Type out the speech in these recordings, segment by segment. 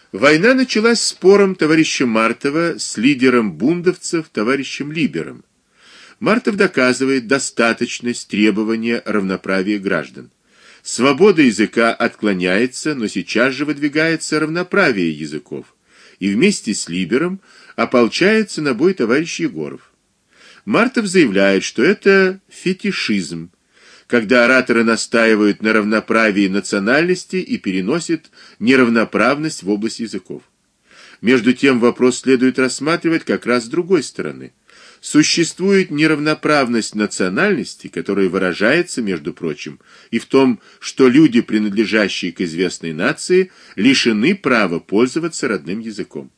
Война началась спором товарища Мартова с лидером бундовцев товарищем Либером. Мартов доказывает достаточность требования равноправия граждан. Свобода языка отклоняется, но сейчас же выдвигается равноправие языков. И вместе с Либером ополчается на бой товарищ Егоров. Мартов заявляет, что это фетишизм, когда ораторы настаивают на равноправии национальностей и переносят неравноправность в область языков. Между тем вопрос следует рассматривать как раз с другой стороны. Существует неравноправность национальностей, которая выражается, между прочим, и в том, что люди, принадлежащие к известной нации, лишены права пользоваться родным языком.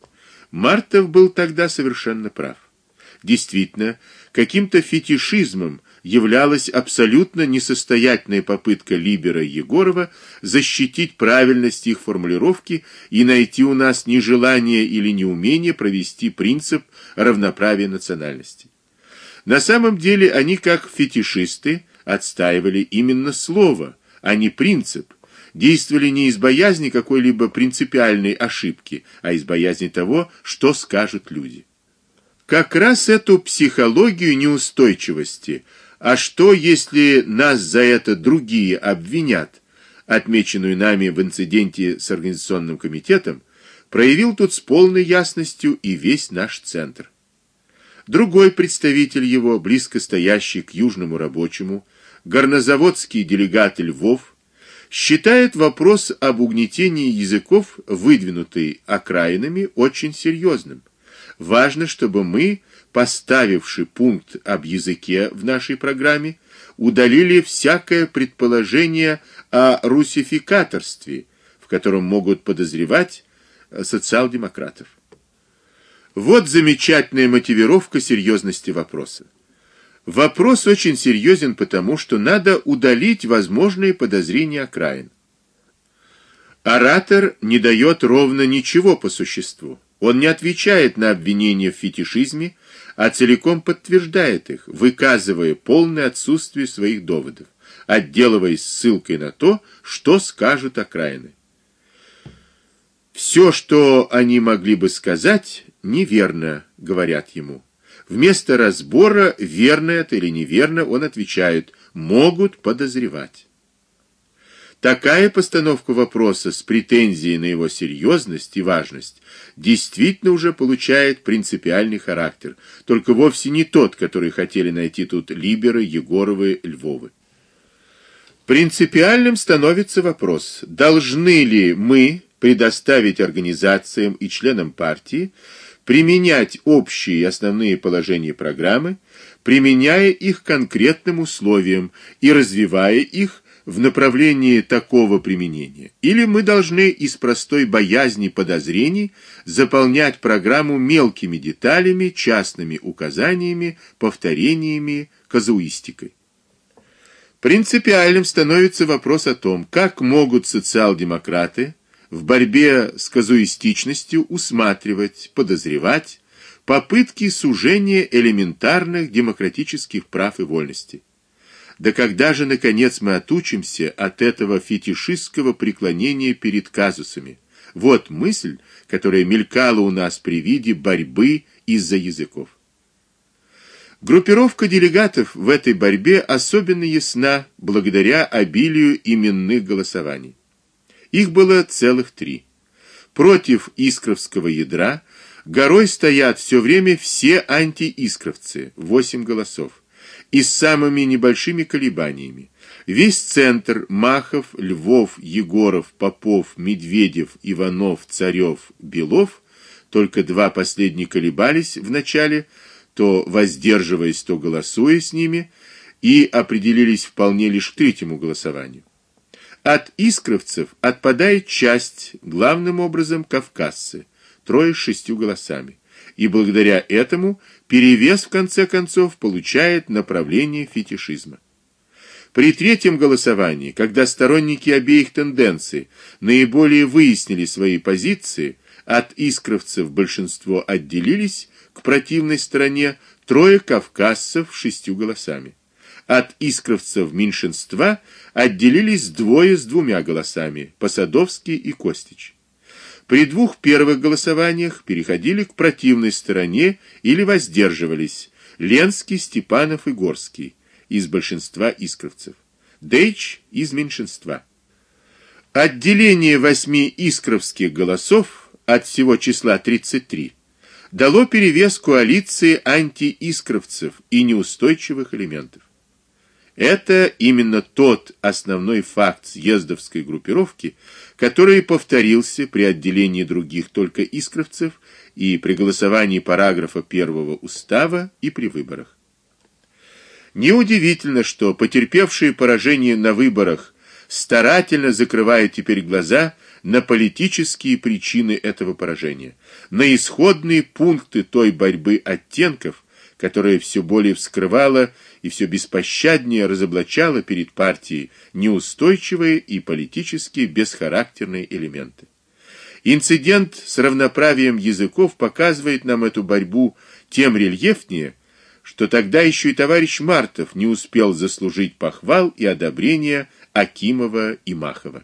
Мартов был тогда совершенно прав. Действительно, каким-то фетишизмом являлась абсолютно несостоятельная попытка Либера и Егорова защитить правильность их формулировки и найти у нас нежелание или неумение провести принцип равноправия национальностей. На самом деле они, как фетишисты, отстаивали именно слово, а не принцип, действовали не из боязни какой-либо принципиальной ошибки, а из боязни того, что скажут люди. Как раз эту психологию неустойчивости, а что, если нас за это другие обвинят, отмеченную нами в инциденте с организационным комитетом, проявил тут с полной ясностью и весь наш центр. Другой представитель его, близко стоящий к южному рабочему, горнозаводский делегат Львов, считает вопрос об угнетении языков, выдвинутый окраинами, очень серьезным. Важно, чтобы мы, поставивши пункт об языке в нашей программе, удалили всякое предположение о руссификаторстве, в котором могут подозревать социал-демократов. Вот замечательная мотивировка серьезности вопроса. Вопрос очень серьезен потому, что надо удалить возможные подозрения окраин. Оратор не дает ровно ничего по существу. Он не отвечает на обвинения в фетишизме, а целиком подтверждает их, выказывая полное отсутствие своих доводов, отделываясь ссылкой на то, что скажут окраины. Все, что они могли бы сказать, неверно, говорят ему. Вместо разбора, верно это или неверно, он отвечает: могут подозревать. Такая постановка вопроса с претензией на его серьезность и важность действительно уже получает принципиальный характер, только вовсе не тот, который хотели найти тут Либеры, Егоровы, Львовы. Принципиальным становится вопрос: должны ли мы предоставить организациям и членам партии применять общие и основные положения программы, применяя их к конкретным условиям и развивая их в направлении такого применения, или мы должны из простой боязни подозрений заполнять программу мелкими деталями, частными указаниями, повторениями, казуистикой. Принципиальным становится вопрос о том, как могут социал-демократы в борьбе с казуистичностью усматривать, подозревать попытки сужения элементарных демократических прав и вольностей. Да когда же, наконец, мы отучимся от этого фетишистского преклонения перед казусами? Вот мысль, которая мелькала у нас при виде борьбы из-за языков. Группировка делегатов в этой борьбе особенно ясна благодаря обилию именных голосований. Их было целых 3. Против искровского ядра горой стоят все время все антиискровцы, 8 голосов. И с самыми небольшими колебаниями. Весь центр: Махов, Львов, Егоров, Попов, Медведев, Иванов, Царев, Белов, только 2 последних колебались в начале, то воздерживаясь, то голосуя с ними, и определились вполне лишь к 3-му голосованию. От искровцев отпадает часть, главным образом кавказцы, 3 с 6 голосами. И благодаря этому перевес в конце концов получает направление фетишизма. При 3-м голосовании, когда сторонники обеих тенденций наиболее выяснили свои позиции, от искровцев большинство отделились к противной стороне, 3 кавказцев с 6 голосами. От искровцев меньшинства отделились 2 с 2 голосами: Посадовский и Костич. При двух первых голосованиях переходили к противной стороне или воздерживались Ленский, Степанов и Горский из большинства искровцев, Дейч из меньшинства. Отделение 8 искровских голосов от всего числа 33 дало перевес коалиции антиискровцев и неустойчивых элементов. Это именно тот основной факт съездовской группировки, который повторился при отделении других только искровцев и при голосовании параграфа 1 устава и при выборах. Неудивительно, что потерпевшие поражение на выборах старательно закрывают теперь глаза на политические причины этого поражения, на исходные пункты той борьбы оттенков, которая все более вскрывала и все беспощаднее разоблачала перед партией неустойчивые и политически бесхарактерные элементы. Инцидент с равноправием языков показывает нам эту борьбу тем рельефнее, что тогда еще и товарищ Мартов не успел заслужить похвал и одобрения Акимова и Махова.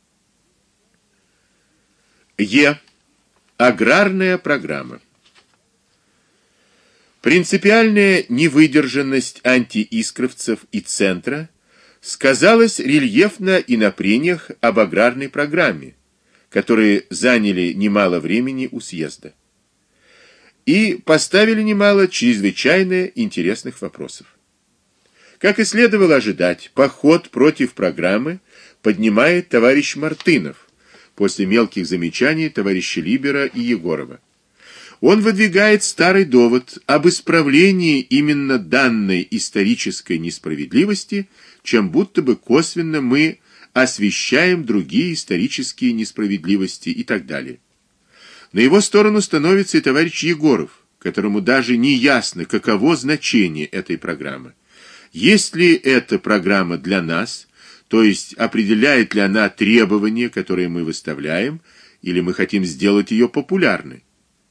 Аграрная программа. Принципиальная невыдержанность антиискровцев и центра сказалась рельефно и на прениях об аграрной программе, которые заняли немало времени у съезда и поставили немало чрезвычайно интересных вопросов. Как и следовало ожидать, поход против программы поднимает товарищ Мартынов после мелких замечаний товарища Либера и Егорова. Он выдвигает старый довод об исправлении именно данной исторической несправедливости, чем будто бы косвенно мы освещаем другие исторические несправедливости и так далее. На его сторону становится и товарищ Егоров, которому даже не ясно, каково значение этой программы. Есть ли эта программа для нас, то есть определяет ли она требования, которые мы выставляем, или мы хотим сделать ее популярной?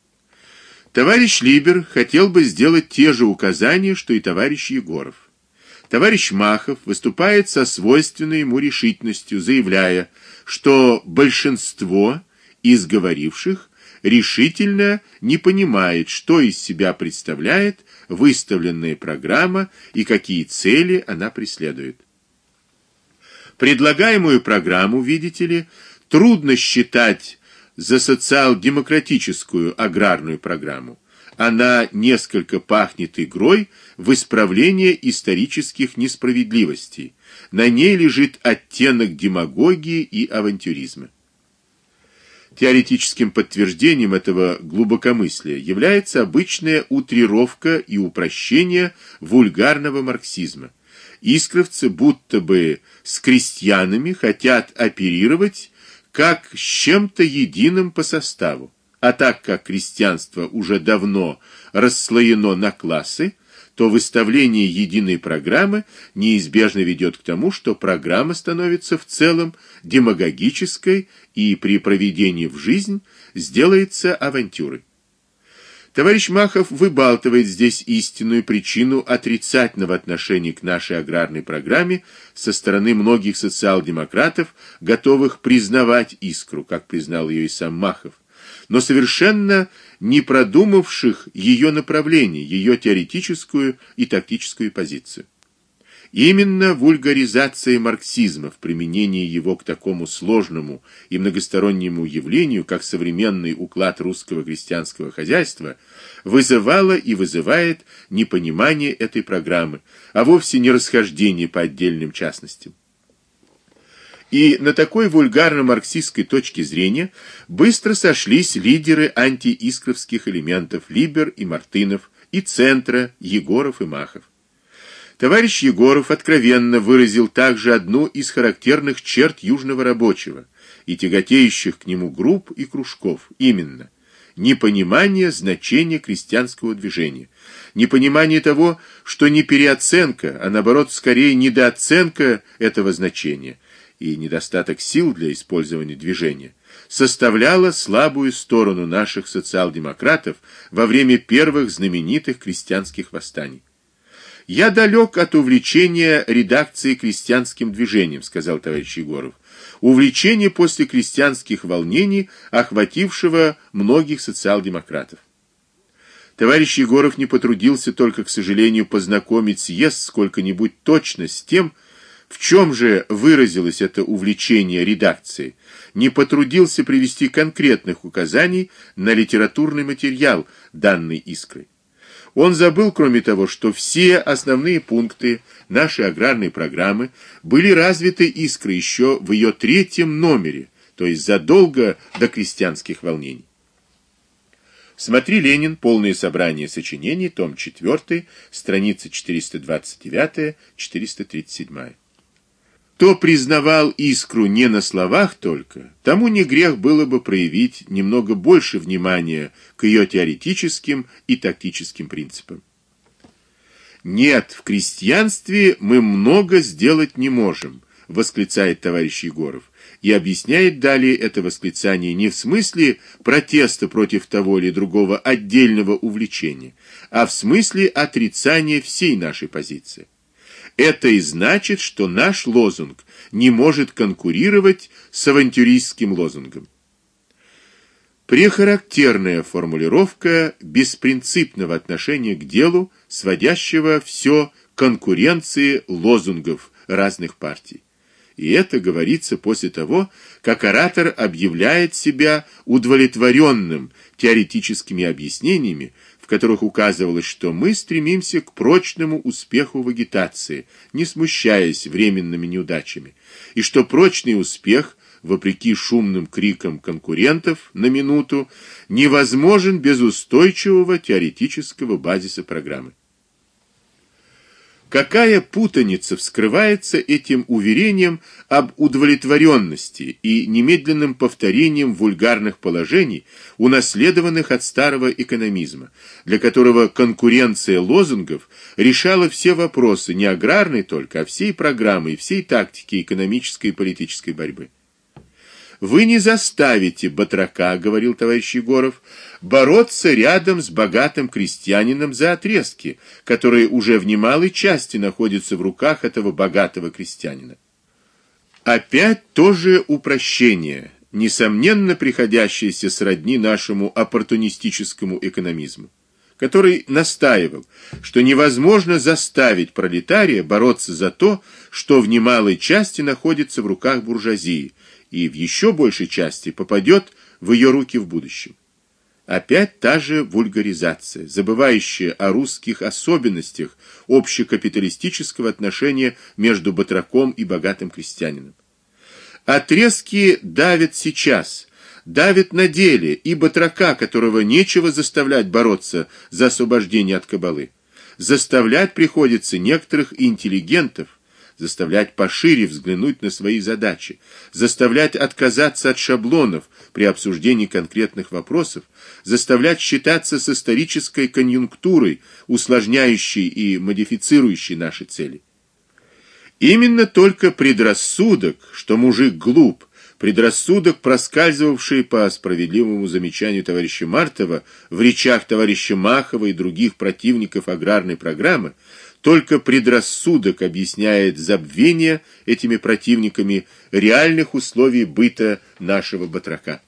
Товарищ Либер хотел бы сделать те же указания, что и товарищ Егоров. Товарищ Махов выступает со свойственной ему решительностью, заявляя, что большинство из говоривших решительно не понимает, что из себя представляет выставленная программа и какие цели она преследует. Предлагаемую программу, видите ли, трудно считать за социал-демократическую аграрную программу. Она несколько пахнет игрой в исправление исторических несправедливостей. На ней лежит оттенок демагогии и авантюризма. Теоретическим подтверждением этого глубокомыслия является обычная утрировка и упрощение вульгарного марксизма. Искровцы будто бы с крестьянами хотят оперировать как с чем-то единым по составу, а так как крестьянство уже давно расслоено на классы, то выставление единой программы неизбежно ведет к тому, что программа становится в целом демагогической и при проведении в жизнь сделается авантюрой. Товарищ Махов выбалтывает здесь истинную причину отрицательного отношения к нашей аграрной программе со стороны многих социал-демократов, готовых признавать искру, как признал ее и сам Махов, но совершенно не продумавших ее направление, ее теоретическую и тактическую позицию. Именно вульгаризация марксизма в применении его к такому сложному и многостороннему явлению, как современный уклад русского крестьянского хозяйства, вызывала и вызывает непонимание этой программы, а вовсе не расхождение по отдельным частностям. И на такой вульгарно-марксистской точке зрения быстро сошлись лидеры антиискровских элементов Либер и Мартынов, и центра Егоров и Махов. Товарищ Егоров откровенно выразил также одну из характерных черт южного рабочего и тяготеющих к нему групп и кружков, именно непонимание значения крестьянского движения, непонимание того, что не переоценка, а наоборот скорее недооценка этого значения и недостаток сил для использования движения составляла слабую сторону наших социал-демократов во время первых знаменитых крестьянских восстаний. «Я далек от увлечения редакцией крестьянским движением», — сказал товарищ Егоров. увлечение после крестьянских волнений, охватившего многих социал-демократов. Товарищ Егоров не потрудился только, к сожалению, познакомить съезд сколько-нибудь точно с тем, в чем же выразилось это увлечение редакцией, не потрудился привести конкретных указаний на литературный материал данной «Искры». Он забыл, кроме того, что все основные пункты нашей аграрной программы были развиты «Искрой» еще в ее 3-м номере, то есть задолго до крестьянских волнений. Смотри Ленин. Полное собрание сочинений. Том 4. Страница 429-437. Кто признавал «Искру» не на словах только, тому не грех было бы проявить немного больше внимания к ее теоретическим и тактическим принципам. Нет, в крестьянстве мы много сделать не можем, восклицает товарищ Егоров, и объясняет далее это восклицание не в смысле протеста против того или другого отдельного увлечения, а в смысле отрицания всей нашей позиции. Это и значит, что наш лозунг не может конкурировать с авантюристским лозунгом. Прехарактерная формулировка беспринципного отношения к делу, сводящего все к конкуренции лозунгов разных партий. И это говорится после того, как оратор объявляет себя удовлетворенным теоретическими объяснениями, в которых указывалось, что мы стремимся к прочному успеху в агитации, не смущаясь временными неудачами, и что прочный успех, вопреки шумным крикам конкурентов на минуту, невозможен без устойчивого теоретического базиса программы. Какая путаница вскрывается этим уверением об удовлетворенности и немедленным повторением вульгарных положений, унаследованных от старого экономизма, для которого конкуренция лозунгов решала все вопросы не аграрной только, а всей программы и всей тактики экономической и политической борьбы. Вы не заставите батрака, говорил товарищ Егоров, бороться рядом с богатым крестьянином за отрезки, которые уже в немалой части находятся в руках этого богатого крестьянина. Опять тоже упрощение, несомненно приходящееся сродни нашему оппортунистическому экономизму, который настаивал, что невозможно заставить пролетария бороться за то, что в немалой части находится в руках буржуазии, и в еще большей части попадет в ее руки в будущем. Опять та же вульгаризация, забывающая о русских особенностях общекапиталистического отношения между батраком и богатым крестьянином. Отрезки давят сейчас, давят на деле и батрака, которого нечего заставлять бороться за освобождение от кабалы. Заставлять приходится некоторых интеллигентов, заставлять пошире взглянуть на свои задачи, заставлять отказаться от шаблонов при обсуждении конкретных вопросов, заставлять считаться с исторической конъюнктурой, усложняющей и модифицирующей наши цели. Именно только предрассудок, что мужик глуп, предрассудок, проскальзывавший по справедливому замечанию товарища Мартова в речах товарища Махова и других противников аграрной программы, только предрассудок объясняет забвение этими противниками реальных условий быта нашего батрака.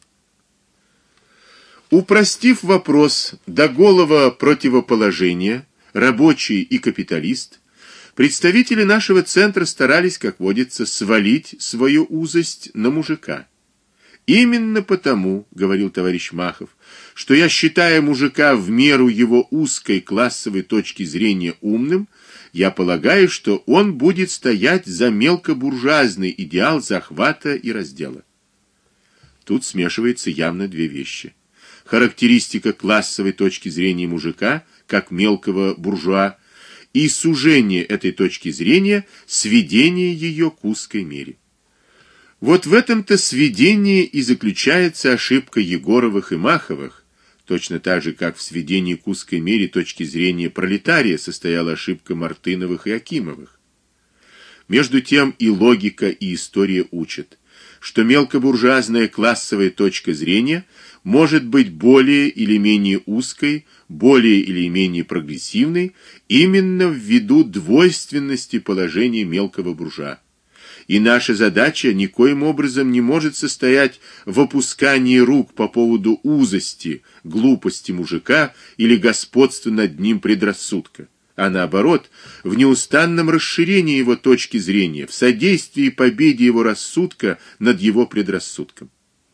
Упростив вопрос до голого противоположения рабочий и капиталист, представители нашего центра старались, как водится, свалить свою узость на мужика. Именно потому, говорил товарищ Махов, что я считаю мужика в меру его узкой классовой точки зрения умным, я полагаю, что он будет стоять за мелкобуржуазный идеал захвата и раздела. Тут смешивается явно две вещи: характеристика классовой точки зрения мужика как мелкого буржуа и сужение этой точки зрения, сведение ее к узкой мере. Вот в этом-то сведении и заключается ошибка Егоровых и Маховых, точно так же, как в сведении к узкой мере точки зрения пролетария состояла ошибка Мартыновых и Акимовых. Между тем и логика, и история учат, что мелкобуржуазная классовая точка зрения может быть более или менее узкой, более или менее прогрессивной именно ввиду двойственности положения мелкого буржуа. и наша задача никоим образом не может состоять в опускании рук по поводу узости, глупости мужика или господства над ним предрассудка, а наоборот, в неустанном расширении его точки зрения, в содействии победе его рассудка над его предрассудком.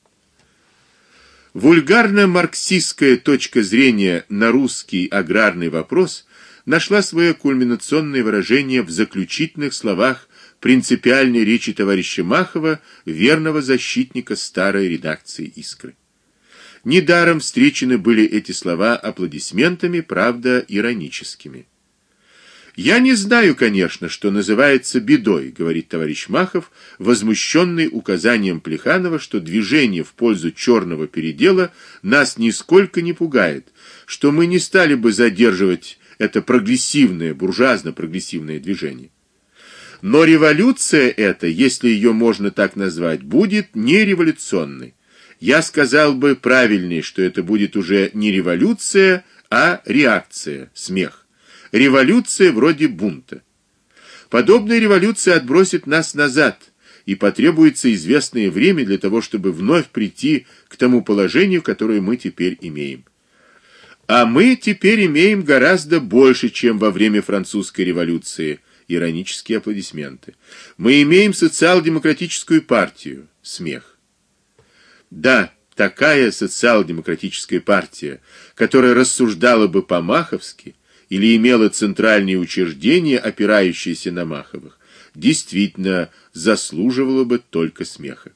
Вульгарно-марксистская точка зрения на русский аграрный вопрос нашла свое кульминационное выражение в заключительных словах принципиальной речи товарища Махова, верного защитника старой редакции Искры. Недаром встречены были эти слова аплодисментами, правда, ироническими. Я не знаю, конечно, что называется бедой, говорит товарищ Махов, возмущенный указанием Плеханова, что движение в пользу черного передела нас нисколько не пугает, что мы не стали бы задерживать это прогрессивное, буржуазно-прогрессивное движение. Но революция эта, если ее можно так назвать, будет не революционной. Я сказал бы правильнее, что это будет уже не революция, а реакция, смех. Революция вроде бунта. Подобная революция отбросит нас назад, и потребуется известное время для того, чтобы вновь прийти к тому положению, которое мы теперь имеем. А мы теперь имеем гораздо больше, чем во время французской революции. Иронические аплодисменты. Мы имеем социал-демократическую партию. Смех. Да, такая социал-демократическая партия, которая рассуждала бы по-маховски или имела центральные учреждения, опирающиеся на Маховых, действительно заслуживала бы только смеха.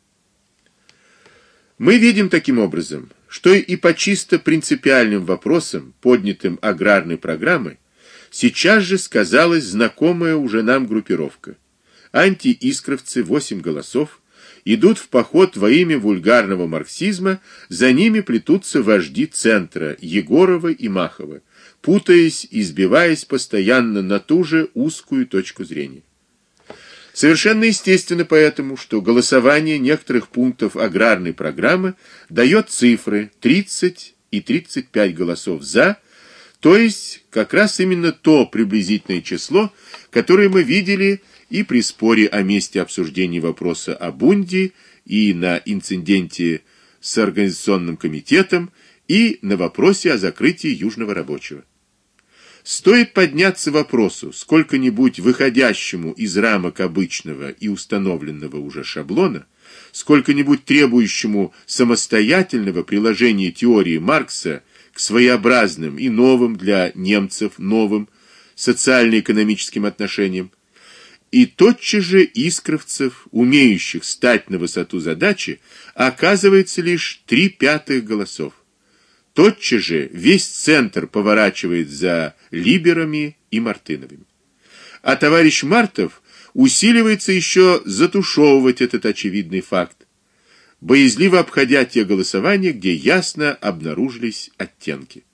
Мы видим таким образом, что и по чисто принципиальным вопросам, поднятым аграрной программой, сейчас же сказалась знакомая уже нам группировка. Антиискровцы, 8 голосов, идут в поход во имя вульгарного марксизма, за ними плетутся вожди центра Егорова и Махова, путаясь и сбиваясь постоянно на ту же узкую точку зрения. Совершенно естественно поэтому, что голосование некоторых пунктов аграрной программы дает цифры 30 и 35 голосов за, то есть как раз именно то приблизительное число, которое мы видели и при споре о месте обсуждения вопроса о бунде, и на инциденте с организационным комитетом, и на вопросе о закрытии Южного рабочего. Стоит подняться вопросу, сколько-нибудь выходящему из рамок обычного и установленного уже шаблона, сколько-нибудь требующему самостоятельного приложения теории Маркса к своеобразным и новым для немцев новым социально-экономическим отношениям, и тотчас же искровцев, умеющих стать на высоту задачи, оказывается лишь 3/5 голосов. Тотчас же весь центр поворачивает за либерами и Мартыновыми. А товарищ Мартов усиливается еще затушевывать этот очевидный факт, боязливо обходя те голосования, где ясно обнаружились оттенки.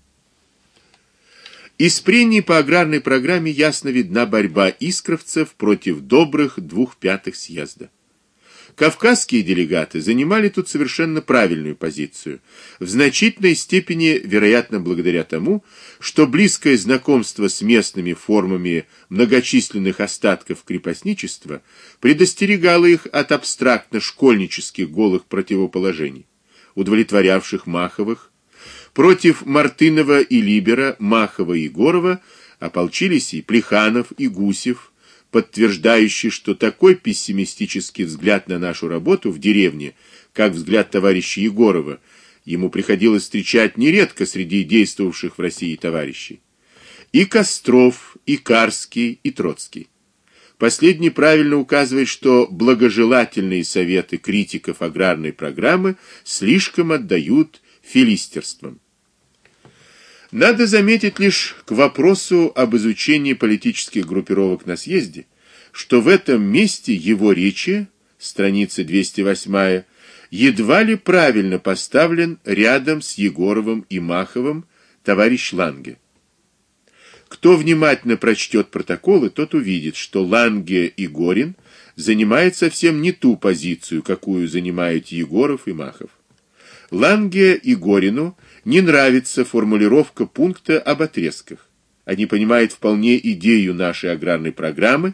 Из прений по аграрной программе ясно видна борьба искровцев против добрых 2/5 съезда. Кавказские делегаты занимали тут совершенно правильную позицию, в значительной степени, вероятно, благодаря тому, что близкое знакомство с местными формами многочисленных остатков крепостничества предостерегало их от абстрактно-школьнических голых противоположений, удовлетворявших Маховых. Против Мартынова и Либера, Махова и Егорова ополчились и Плеханов, и Гусев, подтверждающий, что такой пессимистический взгляд на нашу работу в деревне, как взгляд товарища Егорова, ему приходилось встречать нередко среди действовавших в России товарищей. И Костров, и Карский, и Троцкий. Последний правильно указывает, что благожелательные советы критиков аграрной программы слишком отдают филистерствам. Надо заметить лишь к вопросу об изучении политических группировок на съезде, что в этом месте его речи, страница 208, едва ли правильно поставлен рядом с Егоровым и Маховым товарищ Ланге. Кто внимательно прочтет протоколы, тот увидит, что Ланге и Горин занимают совсем не ту позицию, какую занимают Егоров и Махов. Ланге и Горину не нравится формулировка пункта об отрезках. Они понимают вполне идею нашей аграрной программы,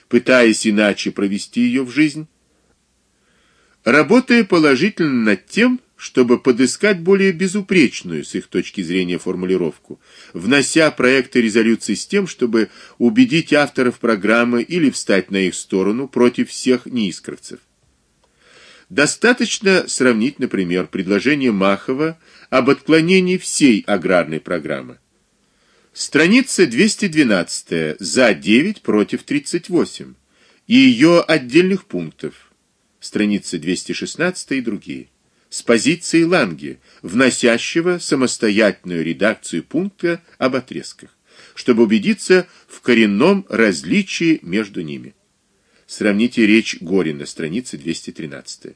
пытаясь иначе провести ее в жизнь, работая положительно над тем, чтобы подыскать более безупречную с их точки зрения формулировку, внося проекты резолюций с тем, чтобы убедить авторов программы или встать на их сторону против всех неискровцев. Достаточно сравнить, например, предложение Махова об отклонении всей аграрной программы. Страница 212, за 9 против 38, и ее отдельных пунктов. Страница 216 и другие. С позиции Ланге, вносящего самостоятельную редакцию пункта об отрезках, чтобы убедиться в коренном различии между ними. Сравните речь Горина, страница 213.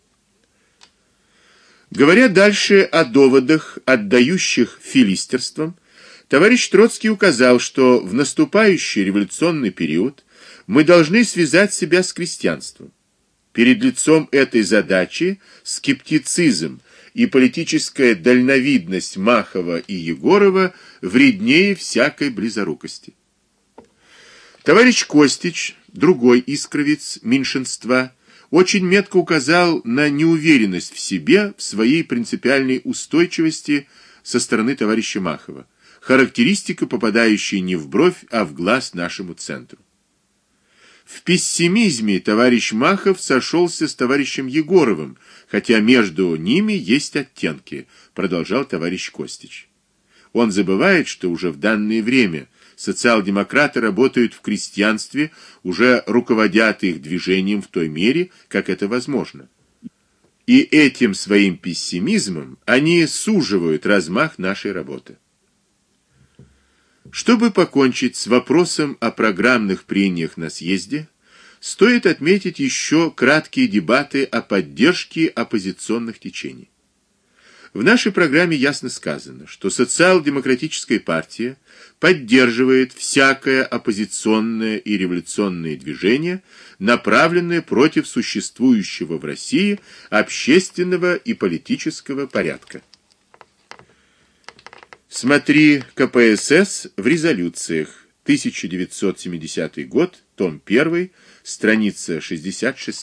Говоря дальше о доводах, отдающих филистерствам, товарищ Троцкий указал, что в наступающий революционный период мы должны связать себя с крестьянством. Перед лицом этой задачи скептицизм и политическая дальновидность Махова и Егорова вреднее всякой близорукости. Товарищ Костич, другой искровец меньшинства, очень метко указал на неуверенность в себе, в своей принципиальной устойчивости со стороны товарища Махова, характеристика, попадающая не в бровь, а в глаз нашему центру. В пессимизме товарищ Махов сошелся с товарищем Егоровым, хотя между ними есть оттенки, продолжал товарищ Костич. Он забывает, что уже в данное время социал-демократы работают в крестьянстве, уже руководят их движением в той мере, как это возможно. И этим своим пессимизмом они суживают размах нашей работы. Чтобы покончить с вопросом о программных прениях на съезде, стоит отметить еще краткие дебаты о поддержке оппозиционных течений. В нашей программе ясно сказано, что социал-демократическая партия поддерживает всякое оппозиционное и революционное движение, направленное против существующего в России общественного и политического порядка. Смотри КПСС в резолюциях. 1970 год, том 1, страница 66.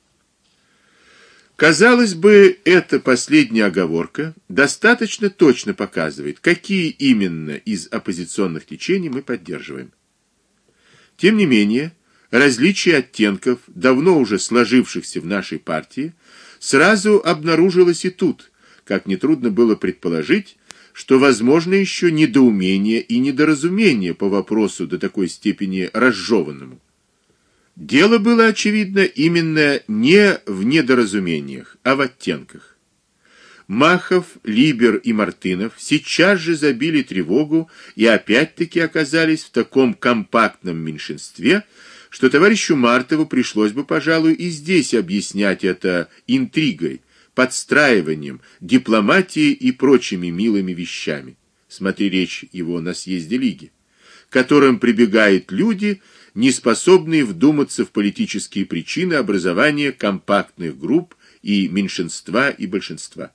Казалось бы, эта последняя оговорка достаточно точно показывает, какие именно из оппозиционных течений мы поддерживаем. Тем не менее, различие оттенков, давно уже сложившихся в нашей партии, сразу обнаружилось и тут, как нетрудно было предположить, что возможно еще недоумение и недоразумение по вопросу до такой степени разжеванному. Дело было, очевидно, именно не в недоразумениях, а в оттенках. Махов, Либер и Мартынов сейчас же забили тревогу и опять-таки оказались в таком компактном меньшинстве, что товарищу Мартову пришлось бы, пожалуй, и здесь объяснять это интригой, подстраиванием, дипломатией и прочими милыми вещами. Смотри речь его на съезде Лиги, к которым прибегают люди, не способные вдуматься в политические причины образования компактных групп и меньшинства и большинства.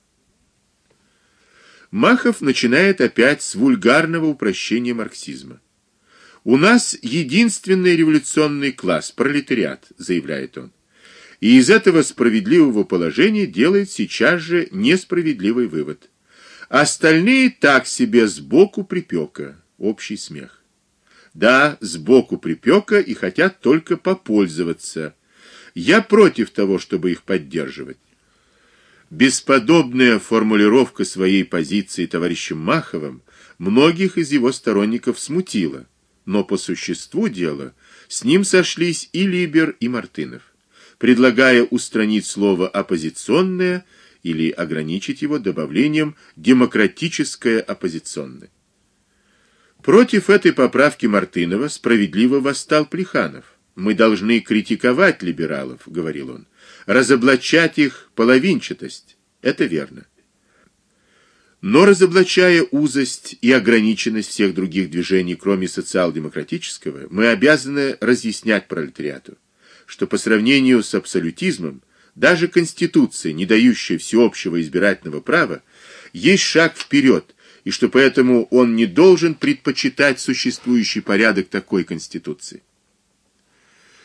Махов начинает опять с вульгарного упрощения марксизма. У нас единственный революционный класс пролетариат, заявляет он. И из этого справедливого положения делает сейчас же несправедливый вывод. Остальные так себе сбоку припека. Общий смех. Да, сбоку припека и хотят только попользоваться. Я против того, чтобы их поддерживать. Бесподобная формулировка своей позиции товарищем Маховым многих из его сторонников смутила, но по существу дела с ним сошлись и Либер, и Мартынов, предлагая устранить слово оппозиционное или ограничить его добавлением демократическое оппозиционное. Против этой поправки Мартынова справедливо восстал Плеханов. Мы должны критиковать либералов, говорил он, разоблачать их половинчатость. Это верно. Но разоблачая узость и ограниченность всех других движений, кроме социал-демократического, мы обязаны разъяснять пролетариату, что по сравнению с абсолютизмом даже конституция, не дающая всеобщего избирательного права, есть шаг вперед, и что поэтому он не должен предпочитать существующий порядок такой конституции.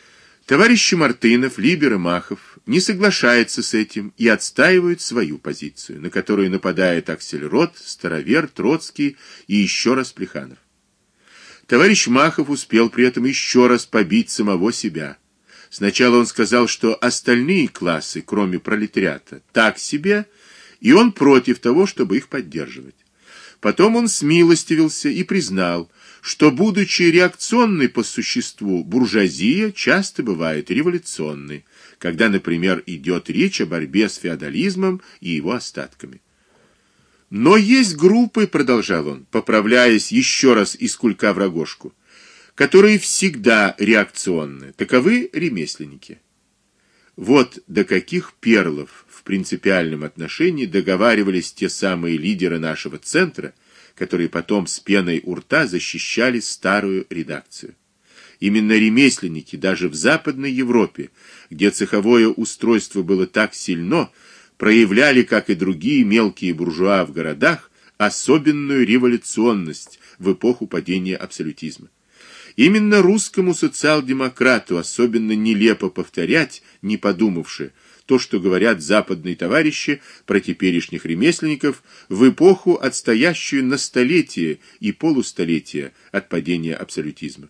Товарищи Мартынов, Либер и Махов не соглашаются с этим и отстаивают свою позицию, на которую нападает Аксельрод, Старовер, Троцкий и еще раз Плеханов. Товарищ Махов успел при этом еще раз побить самого себя. Сначала он сказал, что остальные классы, кроме пролетариата, так себе, и он против того, чтобы их поддерживать. Потом он смилостивился и признал, что, будучи реакционной по существу, буржуазия часто бывает революционной, когда, например, идет речь о борьбе с феодализмом и его остатками. Но есть группы, продолжал он, поправляясь еще раз из кулька в рогожку, которые всегда реакционны. Таковы ремесленники. Вот до каких перлов в принципиальном отношении договаривались те самые лидеры нашего центра, которые потом с пеной у рта защищали старую редакцию. Именно ремесленники даже в Западной Европе, где цеховое устройство было так сильно, проявляли, как и другие мелкие буржуа в городах, особенную революционность в эпоху падения абсолютизма. Именно русскому социал-демократу особенно нелепо повторять, не подумавши, то, что говорят западные товарищи про теперешних ремесленников в эпоху, отстоящую на столетия и полустолетия от падения абсолютизма.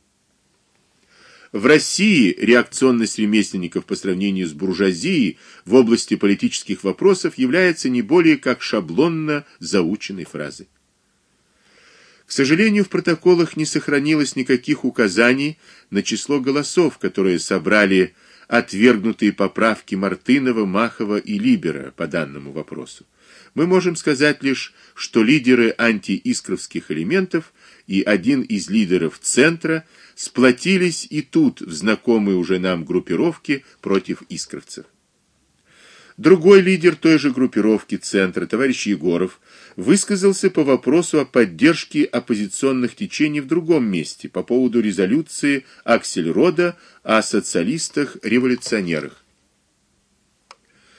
В России реакционность ремесленников по сравнению с буржуазией в области политических вопросов является не более как шаблонно заученной фразой. К сожалению, в протоколах не сохранилось никаких указаний на число голосов, которые собрали отвергнутые поправки Мартынова, Махова и Либера по данному вопросу. Мы можем сказать лишь, что лидеры антиискровских элементов и один из лидеров центра сплотились и тут в знакомой уже нам группировке против искровцев. Другой лидер той же группировки центра, товарищ Егоров, высказался по вопросу о поддержке оппозиционных течений в другом месте по поводу резолюции Аксельрода о социалистах-революционерах.